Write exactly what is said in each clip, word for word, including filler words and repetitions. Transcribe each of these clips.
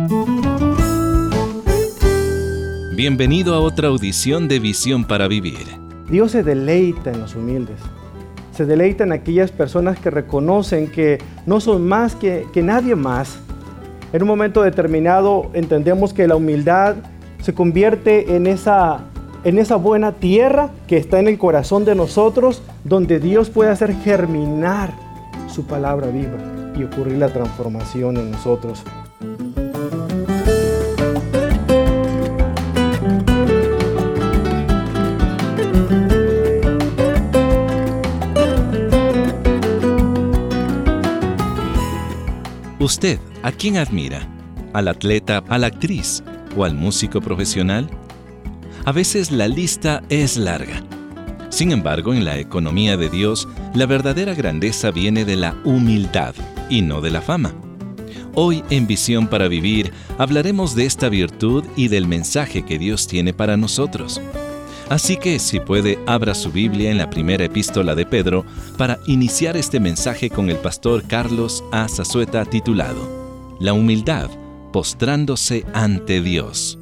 Bienvenido a otra audición de Visión para Vivir. Dios se deleita en los humildes. Se deleita en aquellas personas que reconocen que no son más que, que nadie más. En un momento determinado entendemos que la humildad se convierte en esa, en esa buena tierra que está en el corazón de nosotros, donde Dios puede hacer germinar su palabra viva y ocurrir la transformación en nosotros. ¿Usted a quién admira? ¿Al atleta, a la actriz o al músico profesional? A veces la lista es larga. Sin embargo, en la economía de Dios, la verdadera grandeza viene de la humildad y no de la fama. Hoy en Visión para Vivir hablaremos de esta virtud y del mensaje que Dios tiene para nosotros. Así que, si puede, abra su Biblia en la primera epístola de Pedro para iniciar este mensaje con el pastor Carlos A. Zazueta titulado La humildad postrándose ante Dios.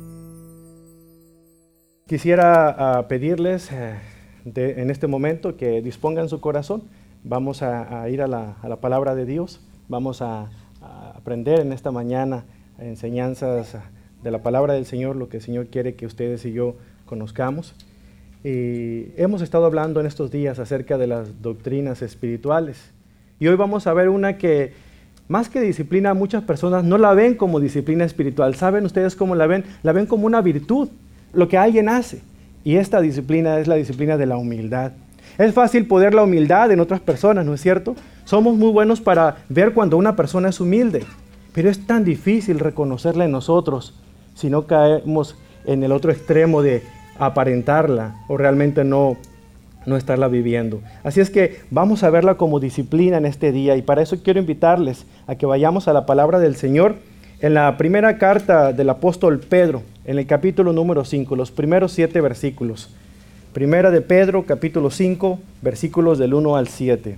Quisiera uh, pedirles uh, de, en este momento que dispongan su corazón. Vamos a, a ir a la, a la palabra de Dios. Vamos a, a aprender en esta mañana enseñanzas de la palabra del Señor, lo que el Señor quiere que ustedes y yo conozcamos. Y hemos estado hablando en estos días acerca de las doctrinas espirituales. Y hoy vamos a ver una que, más que disciplina, muchas personas no la ven como disciplina espiritual. ¿Saben ustedes cómo la ven? La ven como una virtud, lo que alguien hace. Y esta disciplina es la disciplina de la humildad. Es fácil poner la humildad en otras personas, ¿no es cierto? Somos muy buenos para ver cuando una persona es humilde, pero es tan difícil reconocerla en nosotros si no caemos en el otro extremo de aparentarla o realmente no, no estarla viviendo. Así es que vamos a verla como disciplina en este día, y para eso quiero invitarles a que vayamos a la palabra del Señor en la primera carta del apóstol Pedro, en el capítulo número cinco, los primeros siete versículos. Primera de Pedro, capítulo cinco, versículos del uno al siete.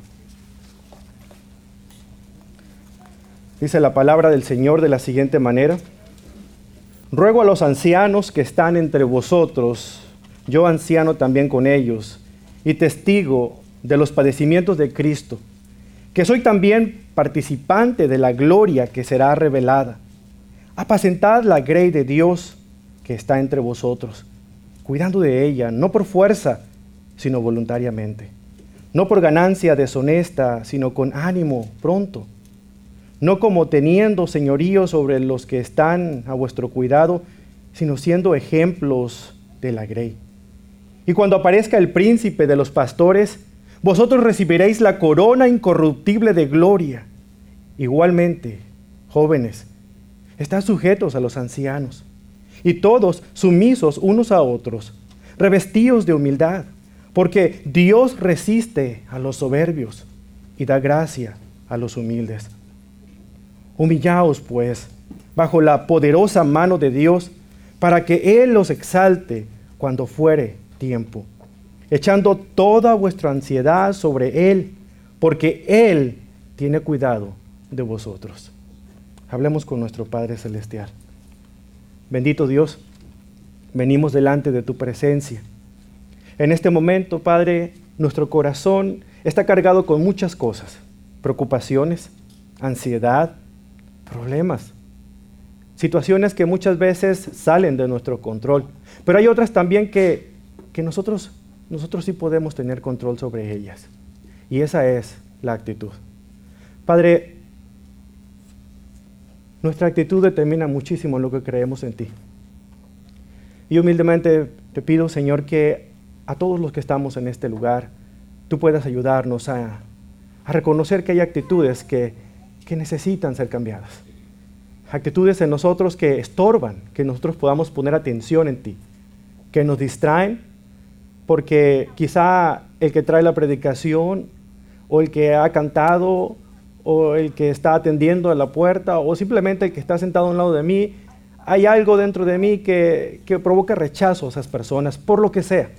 Dice la palabra del Señor de la siguiente manera: Ruego a los ancianos que están entre vosotros, yo anciano también con ellos, y testigo de los padecimientos de Cristo, que soy también participante de la gloria que será revelada. Apacentad la grey de Dios que está entre vosotros, cuidando de ella, no por fuerza, sino voluntariamente, no por ganancia deshonesta, sino con ánimo pronto, no como teniendo señorío sobre los que están a vuestro cuidado, sino siendo ejemplos de la grey. Y cuando aparezca el príncipe de los pastores, vosotros recibiréis la corona incorruptible de gloria. Igualmente, jóvenes, estad sujetos a los ancianos, y todos sumisos unos a otros, revestidos de humildad, porque Dios resiste a los soberbios y da gracia a los humildes. Humillaos, pues, bajo la poderosa mano de Dios, para que Él los exalte cuando fuere tiempo, echando toda vuestra ansiedad sobre Él, porque Él tiene cuidado de vosotros. Hablemos con nuestro Padre Celestial. Bendito Dios, venimos delante de tu presencia. En este momento, Padre, nuestro corazón está cargado con muchas cosas: preocupaciones, ansiedad, problemas, situaciones que muchas veces salen de nuestro control, pero hay otras también que, que nosotros, nosotros sí podemos tener control sobre ellas, y esa es la actitud. Padre, nuestra actitud determina muchísimo lo que creemos en ti, y humildemente te pido, Señor, que a todos los que estamos en este lugar, tú puedas ayudarnos a, a reconocer que hay actitudes que que necesitan ser cambiadas. Actitudes en nosotros que estorban, que nosotros podamos poner atención en ti, que nos distraen, porque quizá el que trae la predicación, o el que ha cantado, o el que está atendiendo a la puerta, o simplemente el que está sentado a un lado de mí, hay algo dentro de mí que, que provoca rechazo a esas personas, por lo que sea.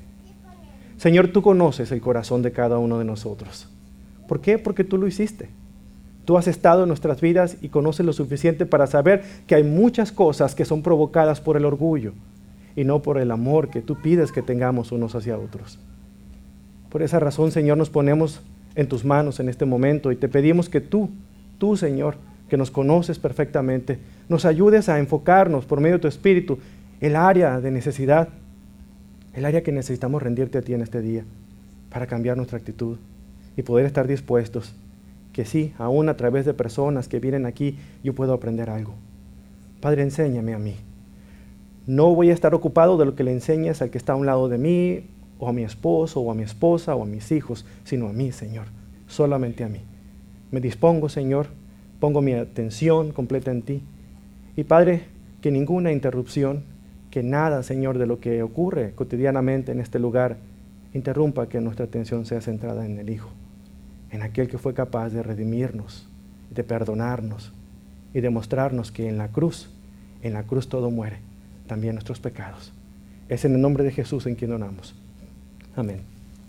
Señor, tú conoces el corazón de cada uno de nosotros. ¿Por qué? Porque tú lo hiciste. Tú has estado en nuestras vidas y conoces lo suficiente para saber que hay muchas cosas que son provocadas por el orgullo y no por el amor que tú pides que tengamos unos hacia otros. Por esa razón, Señor, nos ponemos en tus manos en este momento y te pedimos que tú, tú, Señor, que nos conoces perfectamente, nos ayudes a enfocarnos por medio de tu Espíritu el área de necesidad, el área que necesitamos rendirte a ti en este día para cambiar nuestra actitud y poder estar dispuestos que sí, aún a través de personas que vienen aquí, yo puedo aprender algo. Padre, enséñame a mí. No voy a estar ocupado de lo que le enseñes al que está a un lado de mí, o a mi esposo, o a mi esposa, o a mis hijos, sino a mí, Señor, solamente a mí. Me dispongo, Señor, pongo mi atención completa en ti. Y Padre, que ninguna interrupción, que nada, Señor, de lo que ocurre cotidianamente en este lugar, interrumpa que nuestra atención sea centrada en el Hijo, en aquel que fue capaz de redimirnos, de perdonarnos y de mostrarnos que en la cruz, en la cruz todo muere, también nuestros pecados. Es en el nombre de Jesús en quien oramos. Amén.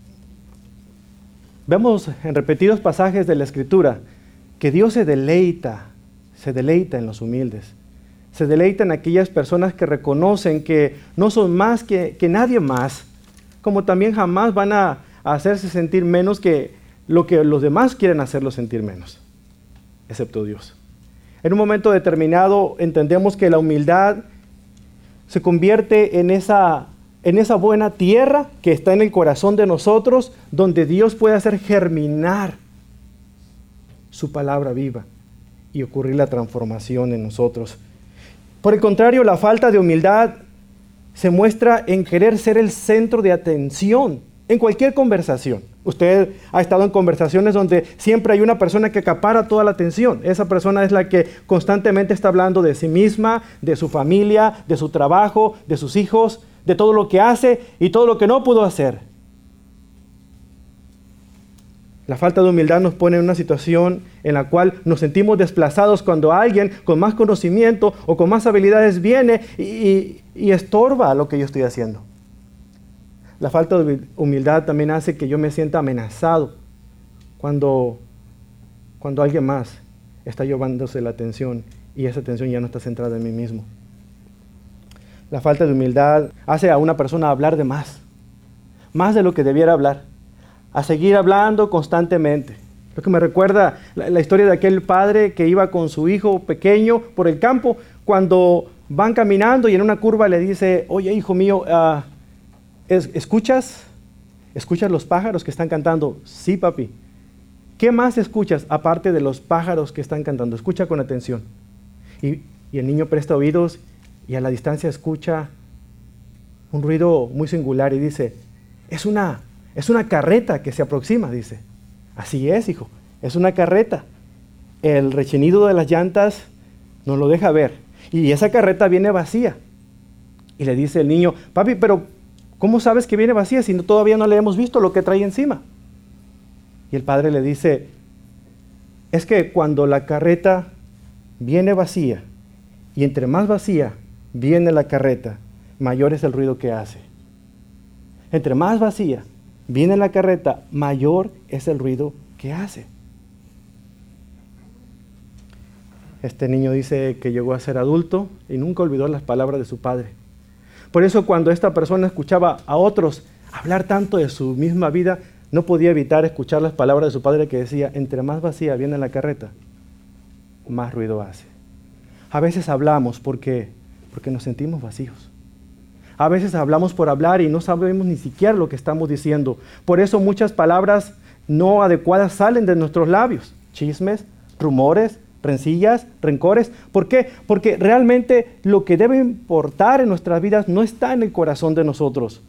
Vemos en repetidos pasajes de la Escritura que Dios se deleita, se deleita en los humildes, se deleita en aquellas personas que reconocen que no son más que, que nadie más, como también jamás van a, a hacerse sentir menos que lo que los demás quieren hacerlos sentir menos, excepto Dios. En un momento determinado entendemos que la humildad se convierte en esa, en esa buena tierra que está en el corazón de nosotros, donde Dios puede hacer germinar su palabra viva y ocurrir la transformación en nosotros. Por el contrario, la falta de humildad se muestra en querer ser el centro de atención en cualquier conversación. Usted ha estado en conversaciones donde siempre hay una persona que acapara toda la atención. Esa persona es la que constantemente está hablando de sí misma, de su familia, de su trabajo, de sus hijos, de todo lo que hace y todo lo que no pudo hacer. La falta de humildad nos pone en una situación en la cual nos sentimos desplazados cuando alguien con más conocimiento o con más habilidades viene y, y, y estorba lo que yo estoy haciendo. La falta de humildad también hace que yo me sienta amenazado cuando, cuando alguien más está llevándose la atención y esa atención ya no está centrada en mí mismo. La falta de humildad hace a una persona hablar de más, más de lo que debiera hablar, a seguir hablando constantemente. Lo que me recuerda la, la historia de aquel padre que iba con su hijo pequeño por el campo, cuando van caminando y en una curva le dice, oye, hijo mío, uh, ¿escuchas? ¿Escuchas los pájaros que están cantando? Sí, papi. ¿Qué más escuchas aparte de los pájaros que están cantando? Escucha con atención. Y, y el niño presta oídos y a la distancia escucha un ruido muy singular y dice, es una, es una carreta que se aproxima, dice. Así es, hijo, es una carreta. El rechinido de las llantas nos lo deja ver. Y esa carreta viene vacía. Y le dice el niño, papi, pero ¿cómo sabes que viene vacía si no, todavía no le hemos visto lo que trae encima? Y el padre le dice, es que cuando la carreta viene vacía, y entre más vacía viene la carreta, mayor es el ruido que hace. Entre más vacía viene la carreta, mayor es el ruido que hace. Este niño dice que llegó a ser adulto y nunca olvidó las palabras de su padre. Por eso cuando esta persona escuchaba a otros hablar tanto de su misma vida, no podía evitar escuchar las palabras de su padre que decía, entre más vacía viene la carreta, más ruido hace. A veces hablamos porque, porque nos sentimos vacíos. A veces hablamos por hablar y no sabemos ni siquiera lo que estamos diciendo. Por eso muchas palabras no adecuadas salen de nuestros labios. Chismes, rumores, rencillas, rencores. ¿Por qué? Porque realmente lo que debe importar en nuestras vidas no está en el corazón de nosotros.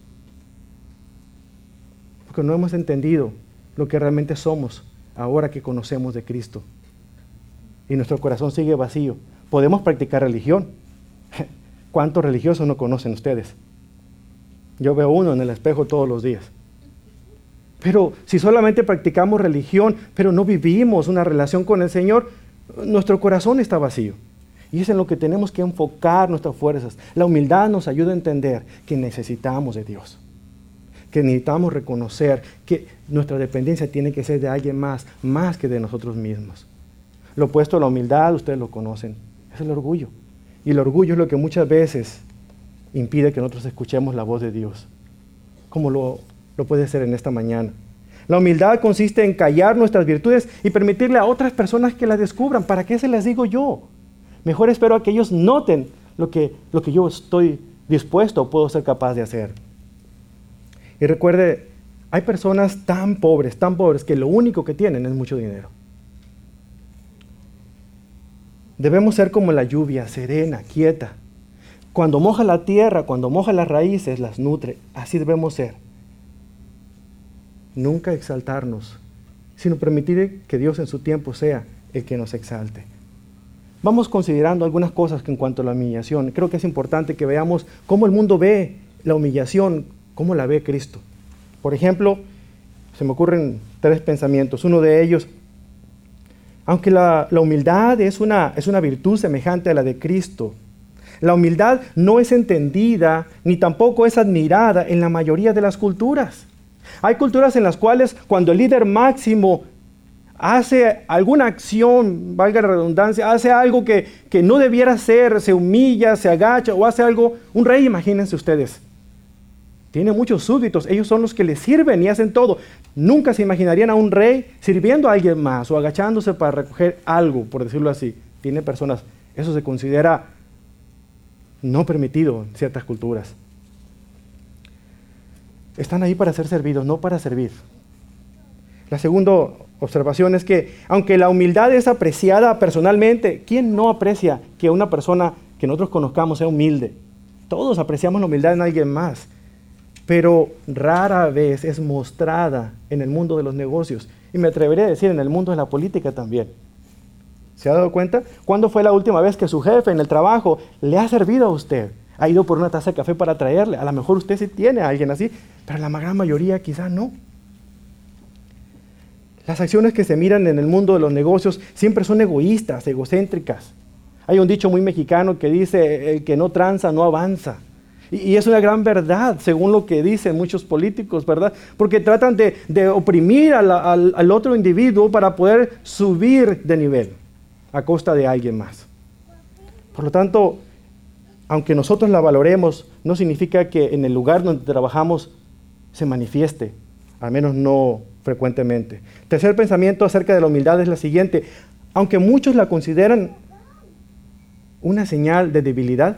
Porque no hemos entendido lo que realmente somos ahora que conocemos de Cristo. Y nuestro corazón sigue vacío. Podemos practicar religión. ¿Cuántos religiosos no conocen ustedes? Yo veo uno en el espejo todos los días. Pero si solamente practicamos religión, pero no vivimos una relación con el Señor, nuestro corazón está vacío. Y es en lo que tenemos que enfocar nuestras fuerzas. La humildad nos ayuda a entender que necesitamos de Dios. Que necesitamos reconocer que nuestra dependencia tiene que ser de alguien más, más que de nosotros mismos. Lo opuesto a la humildad, ustedes lo conocen, es el orgullo. Y el orgullo es lo que muchas veces impide que nosotros escuchemos la voz de Dios, como lo, lo puede ser en esta mañana. La humildad consiste en callar nuestras virtudes y permitirle a otras personas que las descubran. ¿Para qué se las digo yo? Mejor espero a que ellos noten lo que, lo que yo estoy dispuesto o puedo ser capaz de hacer. Y recuerde, hay personas tan pobres, tan pobres, que lo único que tienen es mucho dinero. Debemos ser como la lluvia, serena, quieta. Cuando moja la tierra, cuando moja las raíces, las nutre. Así debemos ser. Nunca exaltarnos, sino permitir que Dios en su tiempo sea el que nos exalte. Vamos considerando algunas cosas que en cuanto a la humillación, creo que es importante que veamos cómo el mundo ve la humillación, cómo la ve Cristo. Por ejemplo, se me ocurren tres pensamientos. Uno de ellos, aunque la, la humildad es una, es una virtud semejante a la de Cristo, la humildad no es entendida ni tampoco es admirada en la mayoría de las culturas. Hay culturas en las cuales cuando el líder máximo hace alguna acción, valga la redundancia, hace algo que, que no debiera hacer, se humilla, se agacha o hace algo, un rey, imagínense ustedes, tiene muchos súbditos, ellos son los que le sirven y hacen todo. Nunca se imaginarían a un rey sirviendo a alguien más o agachándose para recoger algo, por decirlo así. Tiene personas, eso se considera no permitido en ciertas culturas. Están ahí para ser servidos, no para servir. La segunda observación es que, aunque la humildad es apreciada personalmente, ¿quién no aprecia que una persona que nosotros conozcamos sea humilde? Todos apreciamos la humildad en alguien más, pero rara vez es mostrada en el mundo de los negocios. Y me atrevería a decir en el mundo de la política también. ¿Se ha dado cuenta? ¿Cuándo fue la última vez que su jefe en el trabajo le ha servido a usted? Ha ido por una taza de café para traerle. A lo mejor usted sí tiene a alguien así, pero la gran mayoría quizás no. Las acciones que se miran en el mundo de los negocios siempre son egoístas, egocéntricas. Hay un dicho muy mexicano que dice, el que no tranza no avanza. Y, y es una gran verdad, según lo que dicen muchos políticos, ¿verdad? Porque tratan de, de oprimir a la, al, al otro individuo para poder subir de nivel a costa de alguien más. Por lo tanto, aunque nosotros la valoremos, no significa que en el lugar donde trabajamos se manifieste, al menos no frecuentemente. Tercer pensamiento acerca de la humildad es la siguiente. Aunque muchos la consideran una señal de debilidad,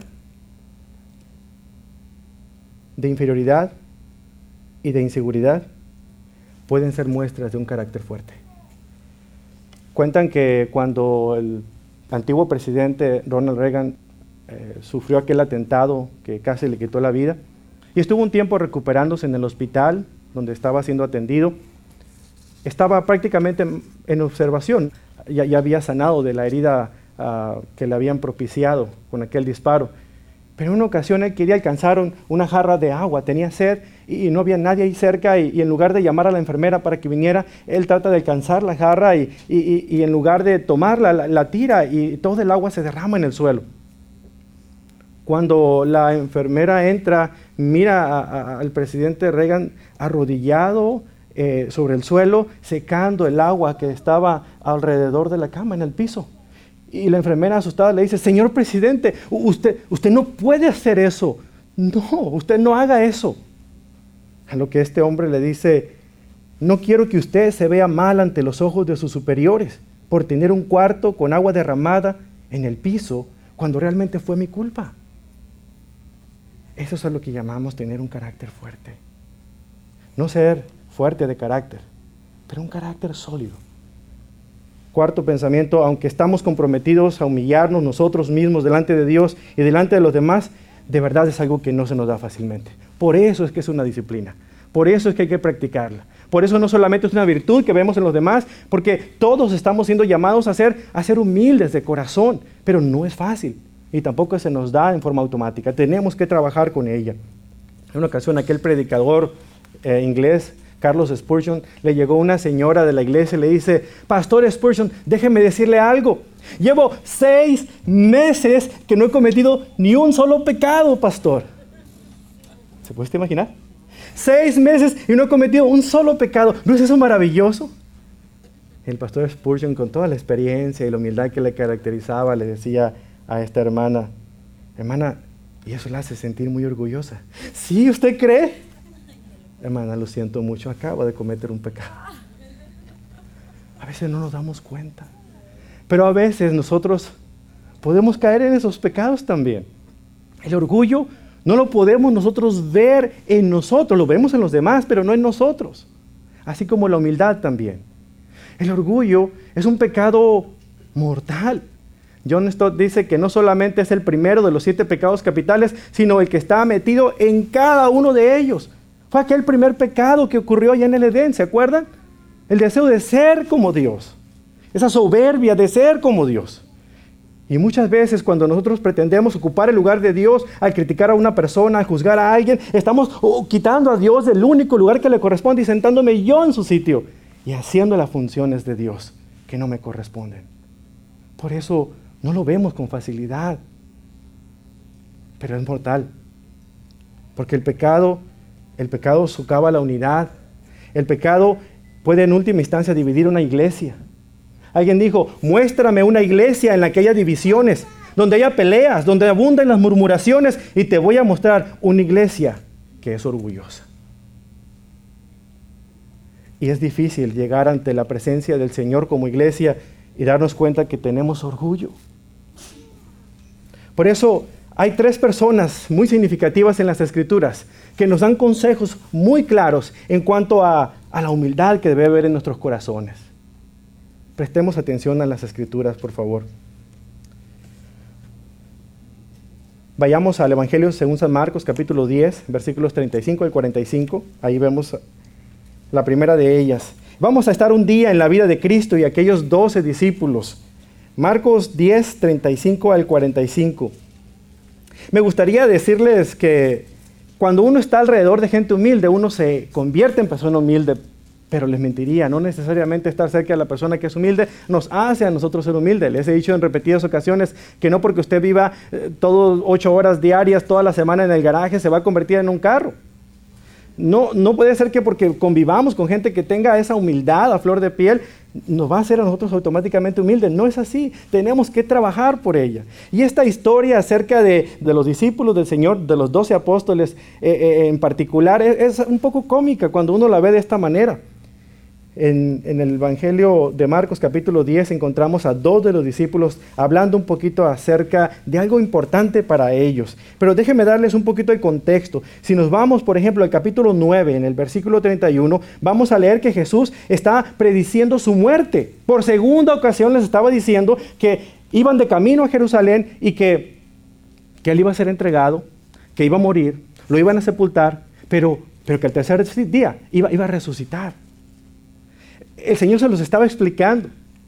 de inferioridad y de inseguridad, pueden ser muestras de un carácter fuerte. Cuentan que cuando el antiguo presidente Ronald Reagan eh, sufrió aquel atentado que casi le quitó la vida y estuvo un tiempo recuperándose en el hospital donde estaba siendo atendido, estaba prácticamente en, en observación, ya, ya había sanado de la herida uh, que le habían propiciado con aquel disparo. Pero en una ocasión él quería alcanzar un, una jarra de agua, tenía sed y, y no había nadie ahí cerca y, y en lugar de llamar a la enfermera para que viniera, él trata de alcanzar la jarra y, y, y, y en lugar de tomarla, la, la tira y todo el agua se derrama en el suelo. Cuando la enfermera entra, mira a, a, al presidente Reagan arrodillado eh, sobre el suelo, secando el agua que estaba alrededor de la cama, en el piso. Y la enfermera asustada le dice, señor presidente, usted, usted no puede hacer eso. No, usted no haga eso. A lo que este hombre le dice, no quiero que usted se vea mal ante los ojos de sus superiores por tener un cuarto con agua derramada en el piso cuando realmente fue mi culpa. Eso es lo que llamamos tener un carácter fuerte. No ser fuerte de carácter, pero un carácter sólido. Cuarto pensamiento, aunque estamos comprometidos a humillarnos nosotros mismos delante de Dios y delante de los demás, de verdad es algo que no se nos da fácilmente. Por eso es que es una disciplina, por eso es que hay que practicarla. Por eso no solamente es una virtud que vemos en los demás, porque todos estamos siendo llamados a ser, a ser humildes de corazón, pero no es fácil y tampoco se nos da en forma automática. Tenemos que trabajar con ella. En una ocasión aquel predicador eh, inglés, Carlos Spurgeon, le llegó una señora de la iglesia y le dice, Pastor Spurgeon, déjeme decirle algo. Llevo seis meses que no he cometido ni un solo pecado, pastor. ¿Se puede usted imaginar? Seis meses y no he cometido un solo pecado. ¿No es eso maravilloso? El pastor Spurgeon, con toda la experiencia y la humildad que le caracterizaba, le decía a esta hermana, hermana, y eso la hace sentir muy orgullosa. ¿Sí, usted cree? Hermana, lo siento mucho, acabo de cometer un pecado. A veces no nos damos cuenta, pero a veces nosotros podemos caer en esos pecados también. El orgullo no lo podemos nosotros ver en nosotros, lo vemos en los demás, pero no en nosotros. Así como la humildad también. El orgullo es un pecado mortal. John Stott dice que no solamente es el primero de los siete pecados capitales, sino el que está metido en cada uno de ellos. Fue aquel primer pecado que ocurrió allá en el Edén, ¿se acuerdan? El deseo de ser como Dios. Esa soberbia de ser como Dios. Y muchas veces cuando nosotros pretendemos ocupar el lugar de Dios, al criticar a una persona, al juzgar a alguien, estamos oh, quitando a Dios del único lugar que le corresponde y sentándome yo en su sitio y haciendo las funciones de Dios que no me corresponden. Por eso no lo vemos con facilidad, pero es mortal. Porque el pecado, el pecado socava la unidad. El pecado puede en última instancia dividir una iglesia. Alguien dijo, muéstrame una iglesia en la que haya divisiones, donde haya peleas, donde abunden las murmuraciones, y te voy a mostrar una iglesia que es orgullosa. Y es difícil llegar ante la presencia del Señor como iglesia y darnos cuenta que tenemos orgullo. Por eso hay tres personas muy significativas en las Escrituras que nos dan consejos muy claros en cuanto a, a la humildad que debe haber en nuestros corazones. Prestemos atención a las Escrituras, por favor. Vayamos al Evangelio según San Marcos, capítulo diez, versículos treinta y cinco al cuarenta y cinco. Ahí vemos la primera de ellas. Vamos a estar un día en la vida de Cristo y aquellos doce discípulos. Marcos diez, treinta y cinco al cuarenta y cinco. Me gustaría decirles que cuando uno está alrededor de gente humilde, uno se convierte en persona humilde, pero les mentiría. No necesariamente estar cerca de la persona que es humilde nos hace a nosotros ser humildes. Les he dicho en repetidas ocasiones que no porque usted viva eh, todas ocho horas diarias, toda la semana en el garaje, se va a convertir en un carro. No, no puede ser que porque convivamos con gente que tenga esa humildad a flor de piel, nos va a hacer a nosotros automáticamente humildes. No es así, tenemos que trabajar por ella. Y esta historia acerca de, de los discípulos del Señor, de los doce apóstoles eh, eh, en particular, es, es un poco cómica cuando uno la ve de esta manera. En, en el Evangelio de Marcos capítulo diez encontramos a dos de los discípulos hablando un poquito acerca de algo importante para ellos. Pero déjenme darles un poquito de contexto. Si nos vamos, por ejemplo, al capítulo nueve, en el versículo treinta y uno, vamos a leer que Jesús está prediciendo su muerte. Por segunda ocasión les estaba diciendo que iban de camino a Jerusalén y que, que Él iba a ser entregado, que iba a morir, lo iban a sepultar, pero, pero que al tercer día iba, iba a resucitar. El Señor se los estaba explicando.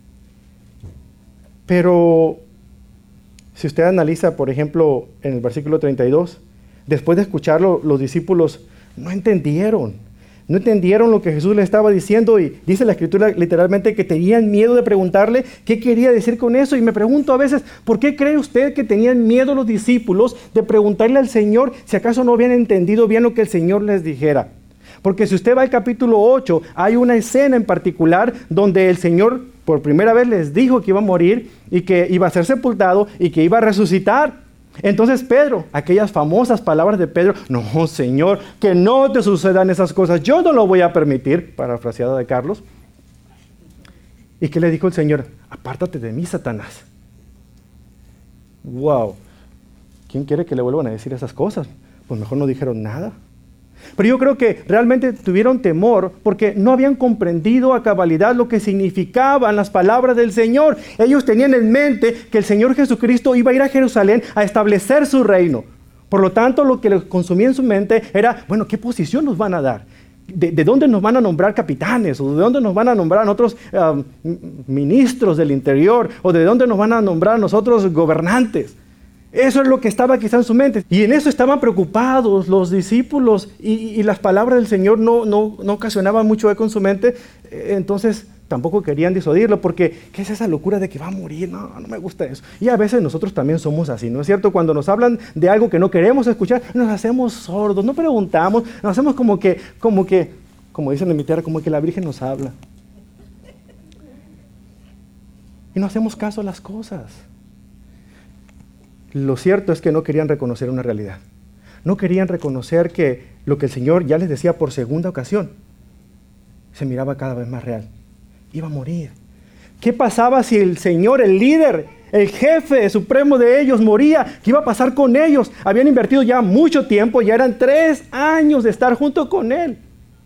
Pero si usted analiza, por ejemplo, en el versículo treinta y dos, después de escucharlo, los discípulos no entendieron. No entendieron lo que Jesús les estaba diciendo y dice la Escritura literalmente que tenían miedo de preguntarle qué quería decir con eso. Y me pregunto a veces, ¿por qué cree usted que tenían miedo los discípulos de preguntarle al Señor si acaso no habían entendido bien lo que el Señor les dijera? Porque si usted va al capítulo ocho, hay una escena en particular donde el Señor por primera vez les dijo que iba a morir y que iba a ser sepultado y que iba a resucitar. Entonces Pedro, aquellas famosas palabras de Pedro, no, Señor, que no te sucedan esas cosas, yo no lo voy a permitir, parafraseada de Carlos. ¿Y qué le dijo el Señor? Apártate de mí, Satanás. Wow, ¿quién quiere que le vuelvan a decir esas cosas? Pues mejor no dijeron nada. Pero yo creo que realmente tuvieron temor porque no habían comprendido a cabalidad lo que significaban las palabras del Señor. Ellos tenían en mente que el Señor Jesucristo iba a ir a Jerusalén a establecer su reino. Por lo tanto, lo que les consumía en su mente era, bueno, ¿qué posición nos van a dar? ¿De, de dónde nos van a nombrar capitanes? ¿O de dónde nos van a nombrar a nosotros uh, ministros del interior? ¿O de dónde nos van a nombrar a nosotros gobernantes? Eso es lo que estaba quizá en su mente. Y en eso estaban preocupados los discípulos y, y las palabras del Señor no, no, no ocasionaban mucho eco en su mente. Entonces tampoco querían disuadirlo porque ¿qué es esa locura de que va a morir? No, no me gusta eso. Y a veces nosotros también somos así, ¿no es cierto? Cuando nos hablan de algo que no queremos escuchar, nos hacemos sordos, no preguntamos, nos hacemos como que, como que, como dicen en mi tierra, como que la Virgen nos habla. y no hacemos caso a las cosas. Lo cierto es que no querían reconocer una realidad. No querían reconocer que lo que el Señor ya les decía por segunda ocasión se miraba cada vez más real. Iba a morir. ¿Qué pasaba si el Señor, el líder, el jefe supremo de ellos moría? ¿Qué iba a pasar con ellos? Habían invertido ya mucho tiempo, ya eran tres años de estar junto con Él.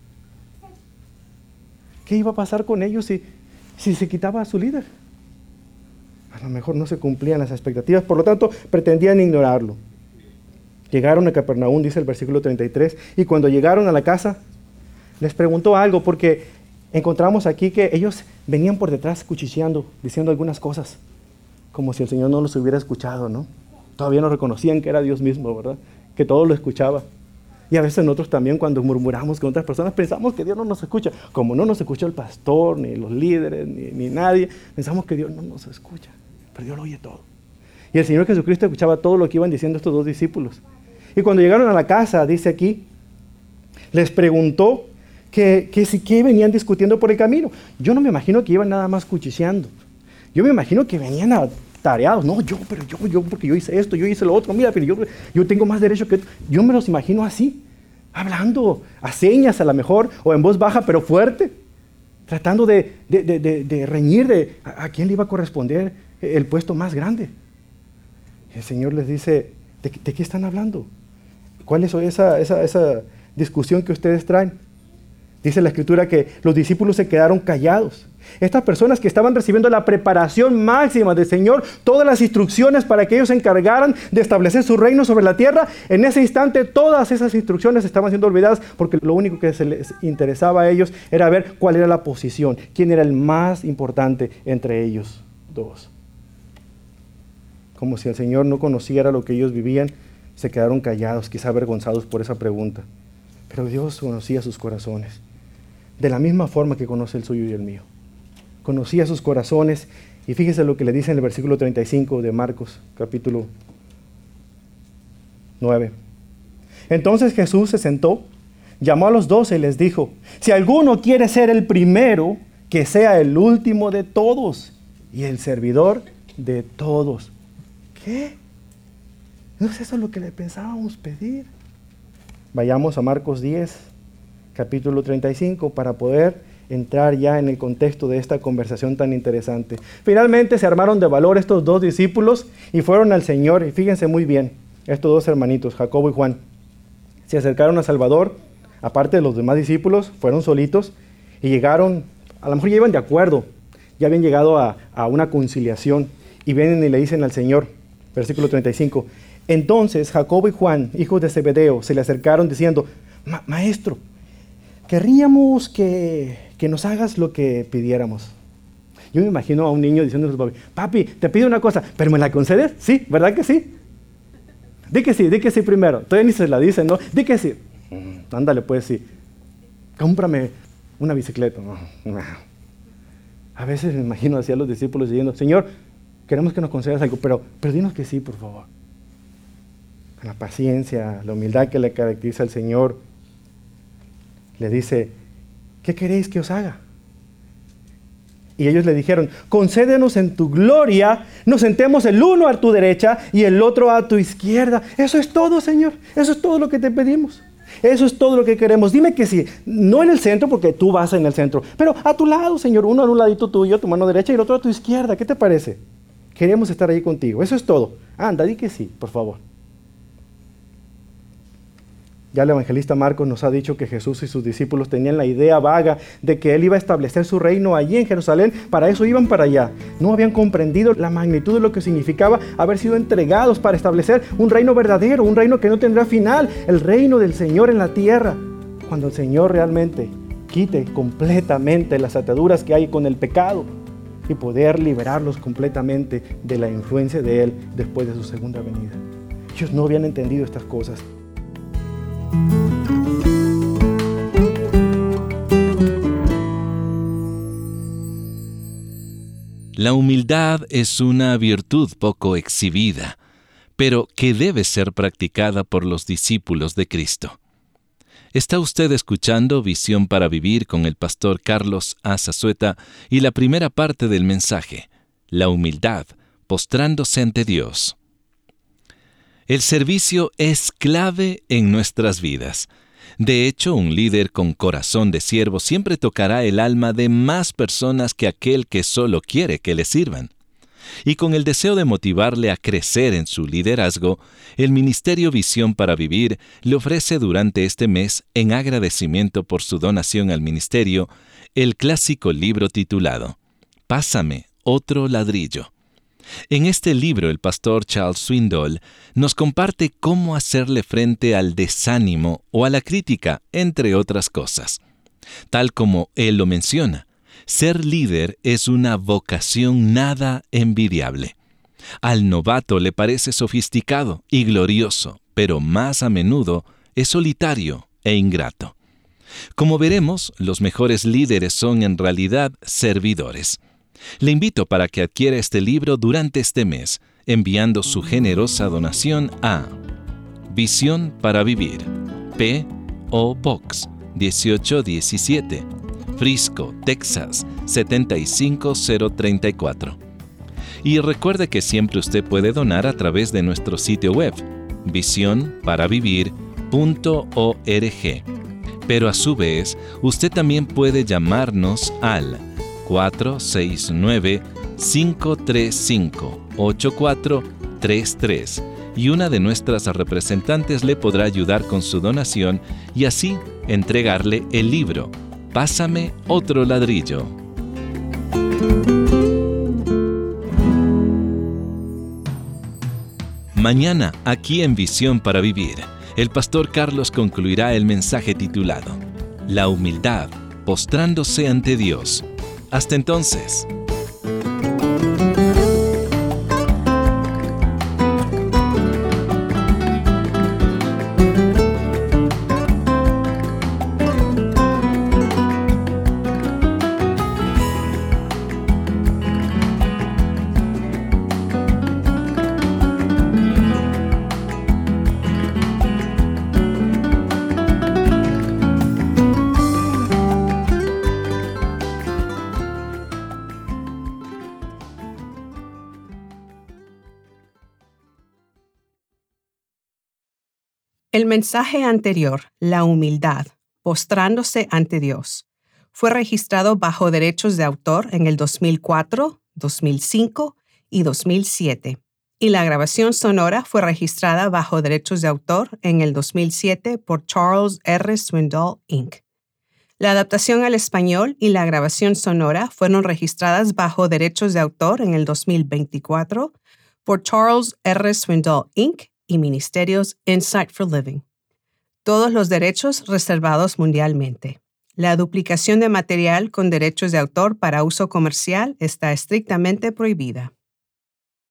¿Qué iba a pasar con ellos si, si se quitaba a su líder? A lo mejor no se cumplían las expectativas, por lo tanto pretendían ignorarlo. Llegaron a Capernaum, dice el versículo treinta y tres, y cuando llegaron a la casa, les preguntó algo, porque encontramos aquí que ellos venían por detrás cuchicheando, diciendo algunas cosas, como si el Señor no los hubiera escuchado, ¿no? Todavía no reconocían que era Dios mismo, ¿verdad? Que todo lo escuchaba. Y a veces nosotros también, cuando murmuramos con otras personas, pensamos que Dios no nos escucha. Como no nos escucha el pastor, ni los líderes, ni, ni nadie, pensamos que Dios no nos escucha. Pero Dios lo oye todo. Y el Señor Jesucristo escuchaba todo lo que iban diciendo estos dos discípulos. Y cuando llegaron a la casa, dice aquí, les preguntó que, que si qué venían discutiendo por el camino. Yo no me imagino que iban nada más cuchicheando. Yo me imagino que venían atareados. No, yo, pero yo, yo, porque yo hice esto, yo hice lo otro. Mira, pero yo, yo tengo más derecho que... Yo me los imagino así, hablando a señas a lo mejor, o en voz baja pero fuerte, tratando de, de, de, de, de reñir de a, a quién le iba a corresponder el puesto más grande. El Señor les dice, ¿de, de qué están hablando? ¿Cuál es esa, esa, esa discusión que ustedes traen? Dice la Escritura que los discípulos se quedaron callados. Estas personas que estaban recibiendo la preparación máxima del Señor, todas las instrucciones para que ellos se encargaran de establecer su reino sobre la tierra, en ese instante todas esas instrucciones estaban siendo olvidadas porque lo único que se les interesaba a ellos era ver cuál era la posición, quién era el más importante entre ellos dos. Como si el Señor no conociera lo que ellos vivían, se quedaron callados, quizá avergonzados por esa pregunta. Pero Dios conocía sus corazones, de la misma forma que conoce el suyo y el mío. Conocía sus corazones, y fíjese lo que le dice en el versículo treinta y cinco de Marcos, capítulo nueve. Entonces Jesús se sentó, llamó a los doce y les dijo, si alguno quiere ser el primero, que sea el último de todos y el servidor de todos. ¿Qué? ¿No es eso lo que le pensábamos pedir? Vayamos a Marcos diez, capítulo treinta y cinco, para poder entrar ya en el contexto de esta conversación tan interesante. Finalmente se armaron de valor estos dos discípulos y fueron al Señor. Y fíjense muy bien, estos dos hermanitos, Jacobo y Juan, se acercaron a Salvador, aparte de los demás discípulos, fueron solitos y llegaron, a lo mejor ya iban de acuerdo, ya habían llegado a, a una conciliación y vienen y le dicen al Señor, versículo treinta y cinco, entonces Jacobo y Juan, hijos de Zebedeo, se le acercaron diciendo, Ma- Maestro, querríamos que, que nos hagas lo que pidiéramos. Yo me imagino a un niño diciendo a su papi, papi, te pido una cosa, ¿pero me la concedes? Sí, ¿verdad que sí? Di que sí, di que sí primero. Todavía ni se la dicen, ¿no? Di que sí. Mm, ándale, pues sí. Cómprame una bicicleta. No, no. A veces me imagino así a los discípulos diciendo, Señor, queremos que nos concedas algo, pero, pero dinos que sí, por favor. Con la paciencia, la humildad que le caracteriza al Señor, le dice, ¿qué queréis que os haga? Y ellos le dijeron, concédenos en tu gloria, nos sentemos el uno a tu derecha y el otro a tu izquierda. Eso es todo, Señor. Eso es todo lo que te pedimos. Eso es todo lo que queremos. Dime que sí. No en el centro, porque tú vas en el centro, pero a tu lado, Señor. Uno en un ladito tuyo, a tu mano derecha, y el otro a tu izquierda. ¿Qué te parece? Queremos estar ahí contigo. Eso es todo. Anda, di que sí, por favor. Ya el evangelista Marcos nos ha dicho que Jesús y sus discípulos tenían la idea vaga de que Él iba a establecer su reino allí en Jerusalén. Para eso iban para allá. No habían comprendido la magnitud de lo que significaba haber sido entregados para establecer un reino verdadero, un reino que no tendrá final, el reino del Señor en la tierra. Cuando el Señor realmente quite completamente las ataduras que hay con el pecado y poder liberarlos completamente de la influencia de Él después de su segunda venida. Ellos no habían entendido estas cosas. La humildad es una virtud poco exhibida, pero que debe ser practicada por los discípulos de Cristo. Está usted escuchando Visión para Vivir con el pastor Carlos A. Zazueta y la primera parte del mensaje, la humildad, postrándose ante Dios. El servicio es clave en nuestras vidas. De hecho, un líder con corazón de siervo siempre tocará el alma de más personas que aquel que solo quiere que le sirvan. Y con el deseo de motivarle a crecer en su liderazgo, el Ministerio Visión para Vivir le ofrece durante este mes, en agradecimiento por su donación al ministerio, el clásico libro titulado Pásame otro ladrillo. En este libro, el pastor Charles Swindoll nos comparte cómo hacerle frente al desánimo o a la crítica, entre otras cosas. Tal como él lo menciona, ser líder es una vocación nada envidiable. Al novato le parece sofisticado y glorioso, pero más a menudo es solitario e ingrato. Como veremos, los mejores líderes son en realidad servidores. Le invito para que adquiera este libro durante este mes, enviando su generosa donación a Visión para Vivir, P O Box dieciocho diecisiete, Frisco, Texas setenta y cinco cero treinta y cuatro. Y recuerde que siempre usted puede donar a través de nuestro sitio web, visión para vivir punto org. Pero a su vez, usted también puede llamarnos al cuatro seis nueve, cinco tres cinco, ocho cuatro tres tres y una de nuestras representantes le podrá ayudar con su donación y así entregarle el libro Pásame otro ladrillo. Mañana, aquí en Visión para Vivir, el pastor Carlos concluirá el mensaje titulado La humildad, postrándose ante Dios. Hasta entonces. El mensaje anterior, la humildad, postrándose ante Dios, fue registrado bajo derechos de autor en el dos mil cuatro, dos mil cinco y dos mil siete, y la grabación sonora fue registrada bajo derechos de autor en el dos mil siete por Charles R. Swindoll, incorporated. La adaptación al español y la grabación sonora fueron registradas bajo derechos de autor en el dos mil veinticuatro por Charles R. Swindoll, incorporated y Ministerios Insight for Living. Todos los derechos reservados mundialmente. La duplicación de material con derechos de autor para uso comercial está estrictamente prohibida.